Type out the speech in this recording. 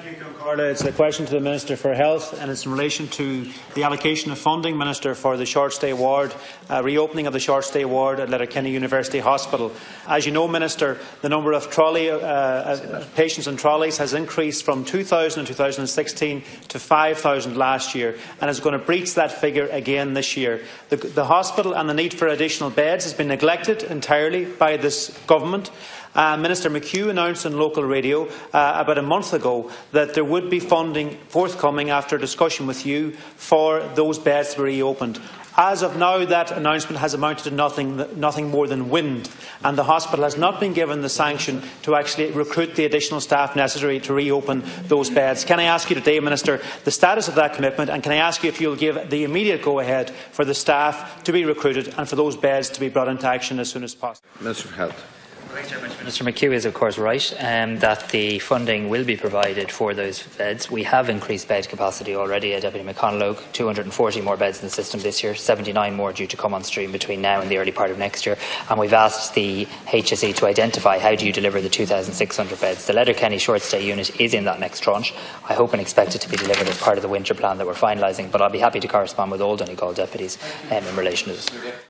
Carla. It's a question to the Minister for Health, and it's in relation to the allocation of funding, Minister, for the short stay ward, reopening of the short stay ward at Letterkenny University Hospital. As you know, Minister, the number of patients in trolleys has increased from 2,000 in 2016 to 5,000 last year, and is going to breach that figure again this year. The hospital and the need for additional beds has been neglected entirely by this government. Minister McHugh announced on local radio about a month ago that there would be funding forthcoming after a discussion with you for those beds to be reopened. As of now, that announcement has amounted to nothing more than wind, and the hospital has not been given the sanction to actually recruit the additional staff necessary to reopen those beds. Can I ask you today, Minister, the status of that commitment, and can I ask you if you will give the immediate go-ahead for the staff to be recruited and for those beds to be brought into action as soon as possible? Minister for Health. Mr McHugh is of course right that the funding will be provided for those beds. We have increased bed capacity already at Deputy McConalogue, 240 more beds in the system this year, 79 more due to come on stream between now and the early part of next year, and we've asked the HSE to identify how do you deliver the 2,600 beds. The Letterkenny short stay unit is in that next tranche. I hope and expect it to be delivered as part of the winter plan that we're finalising, but I'll be happy to correspond with all Donegal deputies in relation to this.